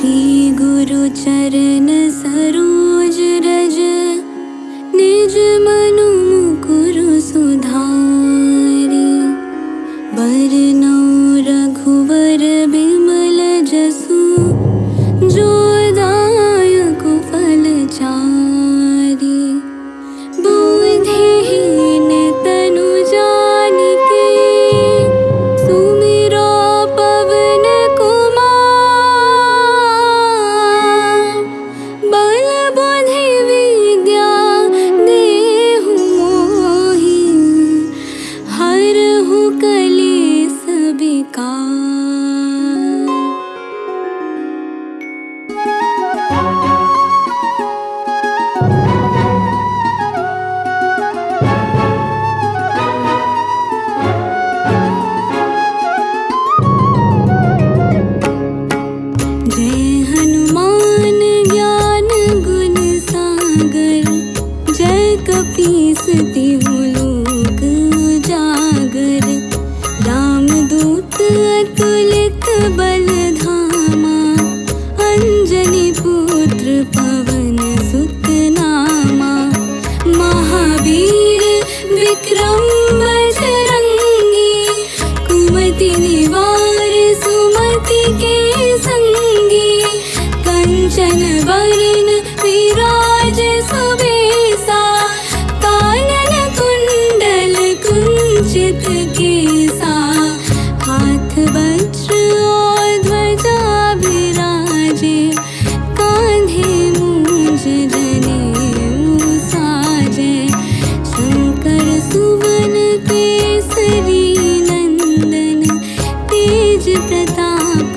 गुरु चरण सरोज रज, निज मनु मुकुरु सुधारि। बरनौ रघुवर बिमल जसु, जो दायक फल चारि। बुद्धिहीन तनु जानिके, सुमिरो पवन कुमार। बल बुद्धि विद्या देहु मोहि, हरहु कलेस विकार। जय हनुमान ज्ञान गुण सागर, जय कपीस तिहु लोक उजागर। रामदूत अतुलित बल धामा, अंजनी पुत्र पवन सुत नामा। महावीर विक्रम बजरंगी, कुमति निवार सुमति के संगी। कंचन वरण विराज सुबेसा, कानन कुंडल कुंचित केसा। हाथ वज्र और ध्वजा विराजे, कांधे मूंज जनेऊ साजे। शंकर सुवन केसरी नंदन, तेज प्रताप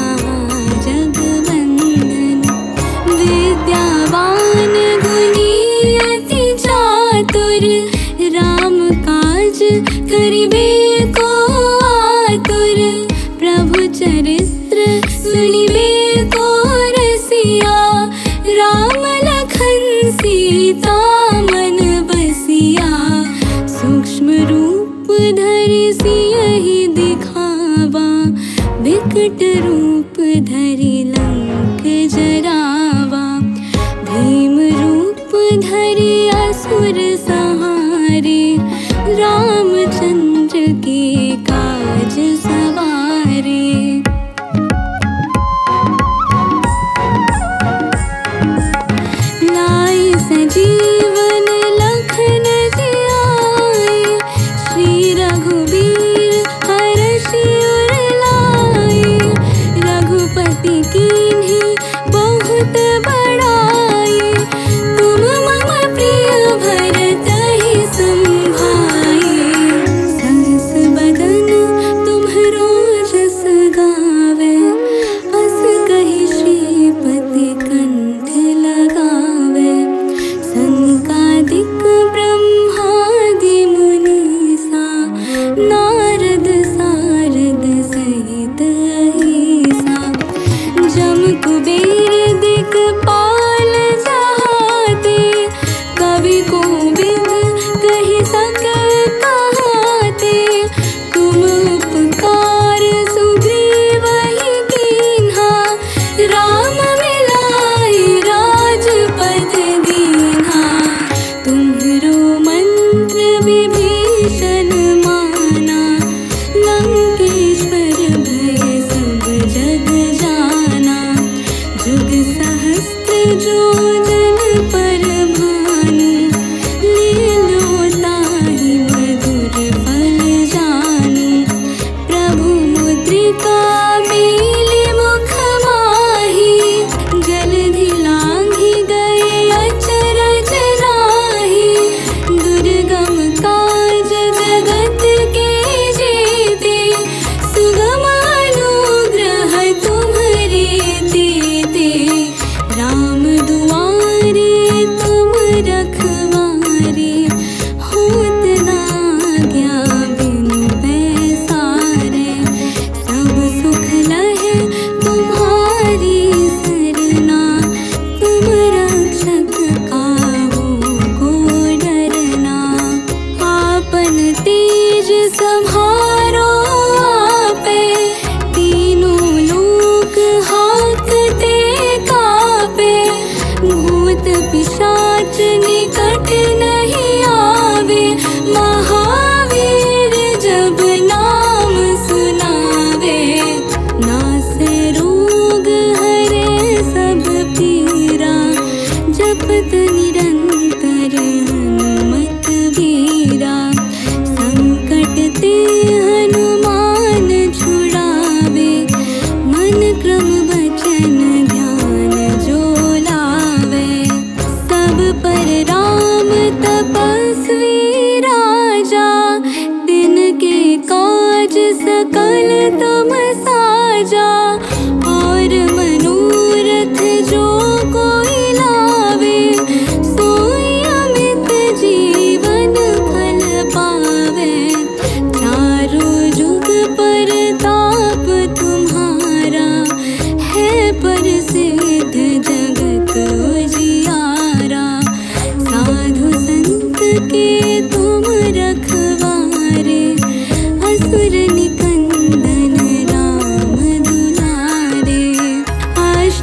महाजगवंदन। विद्यावान गुणी अति चातुर, राम काज करिबे को आतुर। प्रभु चरित्र सुनिबे को रसिया, राम लखन सीता मन बसिया। सूक्ष्म रूप धरि सियहि दिखावा, विकट रूप धरि लंक जरावा। भीम रूप धरि असुर संहारे, रामचंद्र के काज सवारे। लाई सजीवन लखन जियाए, श्री रघुबीर हरषि उर लाए। रघुपति कीन्ही बहुत बड़ाई, तुम मम प्रिय भरतहि संभाई। सहस बदन तुम्हरो जस गावे, अस कहि श्रीपति कंठ लगावे। सनकादिक ब्रह्मादि मुनीसा, नारद सारद सहित अहिसा। जम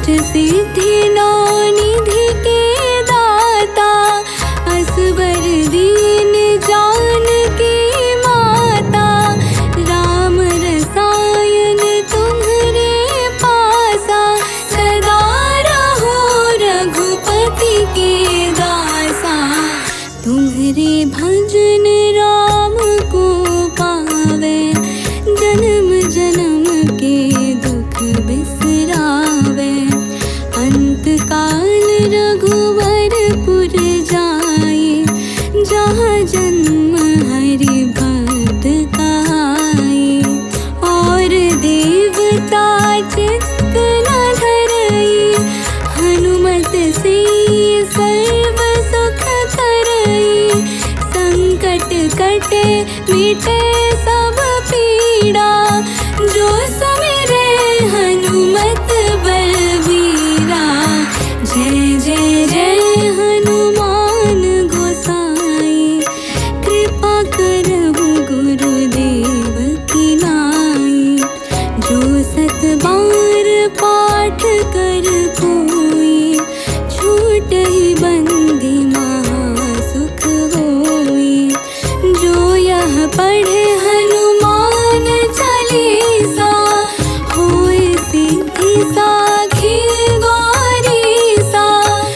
अष्ट सिद्धि नौ निधि के दाता, असबर दीन जानकी माता, राम रसायन तुम्हरे पासा, सदा रहो रघुपति के दासा। तुम्हरे भजन राम को पावे, जन्म जन्म के दुख बिसरावे। अंत काल रघुवरपुर जाए, जहाँ जन्म हरि भक्त कहाए। और देवता चित्त न धरई, हनुमत से सर्व सुख करई। संकट कटे मिटे सब पीड़ा, जो सुमिरे हनुमत बलबीरा। जय जय जय हनुमान गोसाई, कृपा करहु गुरुदेव की नाई। जो सत बार पाठ कर कोई, छूटहि बंदी महासुख होई। जो यह पढ़े हनुमान चालीसा, होए सिद्धि साखी गौरीसा।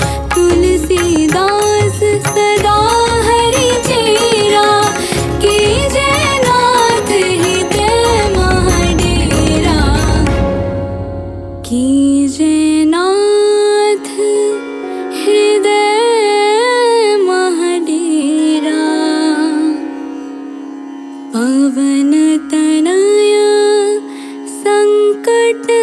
तुलसीदास सदा हरि चेरा, कीजे नाथ हृदय महडेरा। कीजे नाथ हृदय महडेरा। पवन तनय संकट